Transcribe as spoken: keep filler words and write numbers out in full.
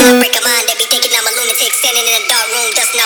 break a mind, they be thinking I'm a lunatic, standing in a dark room, dusting off